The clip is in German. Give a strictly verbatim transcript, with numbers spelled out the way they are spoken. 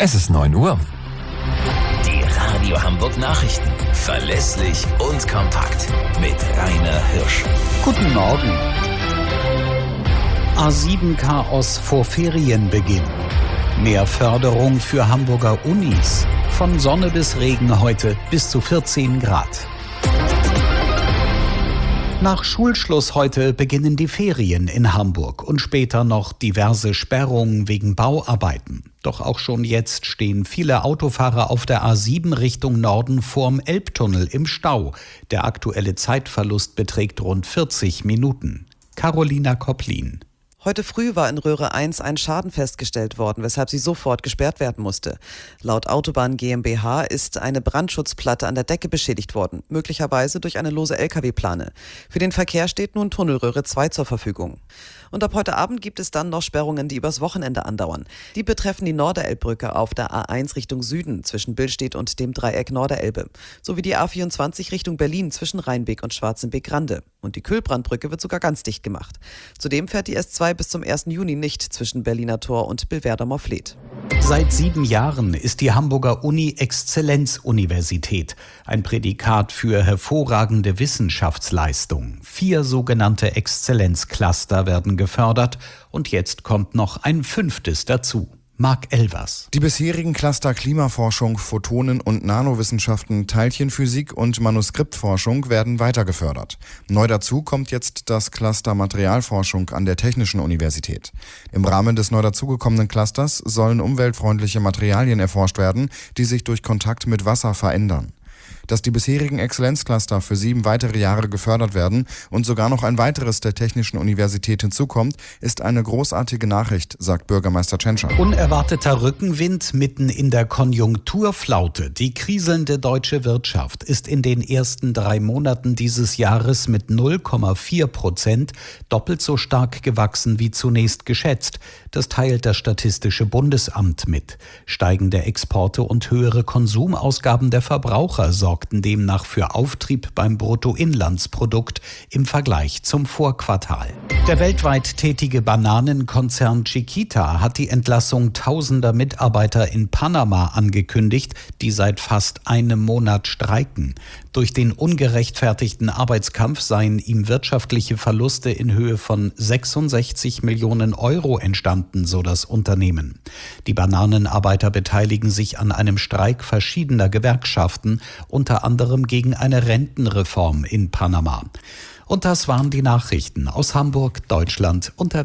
Es ist neun Uhr. Die Radio Hamburg Nachrichten. Verlässlich und kompakt. Mit Rainer Hirsch. Guten Morgen. A sieben Chaos vor Ferienbeginn. Mehr Förderung für Hamburger Unis. Von Sonne bis Regen heute bis zu vierzehn Grad. Nach Schulschluss heute beginnen die Ferien in Hamburg und später noch diverse Sperrungen wegen Bauarbeiten. Doch auch schon jetzt stehen viele Autofahrer auf der A sieben Richtung Norden vorm Elbtunnel im Stau. Der aktuelle Zeitverlust beträgt rund vierzig Minuten. Carolina Kopplin. Heute früh war in Röhre eins ein Schaden festgestellt worden, weshalb sie sofort gesperrt werden musste. Laut Autobahn GmbH ist eine Brandschutzplatte an der Decke beschädigt worden, möglicherweise durch eine lose L K W-Plane. Für den Verkehr steht nun Tunnelröhre zwei zur Verfügung. Und ab heute Abend gibt es dann noch Sperrungen, die übers Wochenende andauern. Die betreffen die Norderelbbrücke auf der A eins Richtung Süden zwischen Billstedt und dem Dreieck Norderelbe, sowie die A vierundzwanzig Richtung Berlin zwischen Rheinbeek und Schwarzenbeek-Grande. Und die Kühlbrandbrücke wird sogar ganz dicht gemacht. Zudem fährt die S zwei bis zum ersten Juni nicht zwischen Berliner Tor und Billwerder-Morfleet. Seit sieben Jahren ist die Hamburger Uni Exzellenzuniversität, ein Prädikat für hervorragende Wissenschaftsleistung. Vier sogenannte Exzellenzcluster werden gefördert und jetzt kommt noch ein fünftes dazu. Marc Elvers. Die bisherigen Cluster Klimaforschung, Photonen- und Nanowissenschaften, Teilchenphysik und Manuskriptforschung werden weiter gefördert. Neu dazu kommt jetzt das Cluster Materialforschung an der Technischen Universität. Im Rahmen des neu dazugekommenen Clusters sollen umweltfreundliche Materialien erforscht werden, die sich durch Kontakt mit Wasser verändern. Dass die bisherigen Exzellenzcluster für sieben weitere Jahre gefördert werden und sogar noch ein weiteres der Technischen Universität hinzukommt, ist eine großartige Nachricht, sagt Bürgermeister Tschentscher. Unerwarteter Rückenwind mitten in der Konjunkturflaute. Die kriselnde deutsche Wirtschaft ist in den ersten drei Monaten dieses Jahres mit null Komma vier Prozent doppelt so stark gewachsen wie zunächst geschätzt. Das teilt das Statistische Bundesamt mit. Steigende Exporte und höhere Konsumausgaben der Verbraucher sorgten demnach für Auftrieb beim Bruttoinlandsprodukt im Vergleich zum Vorquartal. Der weltweit tätige Bananenkonzern Chiquita hat die Entlassung tausender Mitarbeiter in Panama angekündigt, die seit fast einem Monat streiken. Durch den ungerechtfertigten Arbeitskampf seien ihm wirtschaftliche Verluste in Höhe von sechsundsechzig Millionen Euro entstanden, so das Unternehmen. Die Bananenarbeiter beteiligen sich an einem Streik verschiedener Gewerkschaften, unter anderem gegen eine Rentenreform in Panama. Und das waren die Nachrichten aus Hamburg, Deutschland und der